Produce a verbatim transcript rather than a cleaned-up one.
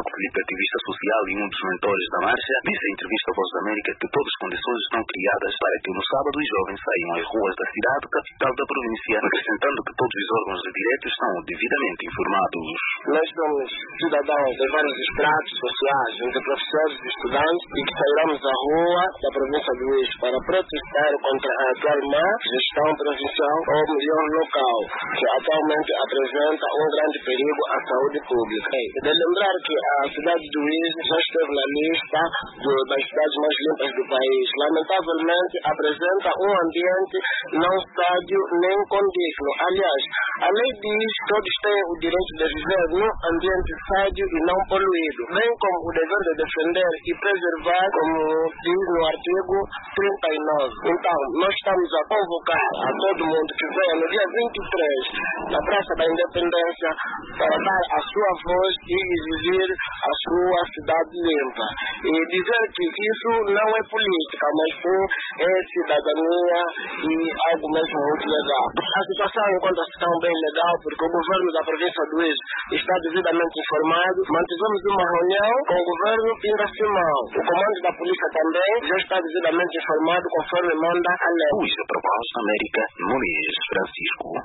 Marco Filipe, ativista social e um dos mentores da marcha, disse em entrevista à Voz da América que todas as condições estão criadas para que no sábado os jovens saiam às ruas da cidade, capital da província, acrescentando que todos os órgãos de direito estão devidamente informados. Nós somos cidadãos de vários estratos sociais, entre professores e estudantes, e que sairemos à rua da província do Luís para protestar contra a atual má gestão provincial ou melhor local, que atualmente apresenta um grande perigo à saúde pública. E de lembrar que a cidade do Luís já esteve na lista de, das cidades mais limpas do país. Lamentavelmente apresenta um ambiente não sádio nem condigno. Aliás, a lei diz que todos têm o direito de viver num ambiente sádio e não poluído, bem como o dever de defender e preservar, como diz no artigo trinta e nove. Então, nós estamos a convocar a todo mundo que venha no dia vinte e três na Praça da Independência para dar a sua voz e exigir a sua cidade limpa. E dizer que isso não é política, mas sim é cidadania e algo mesmo muito legal. A situação encontra-se tão bem legal porque o governo da província do Luís está devidamente informado. Mantivemos uma reunião com o governo Pinga Simão. O comando da polícia também já está devidamente informado conforme manda a lei. Luís, para a Voz da América, Muniz Francisco.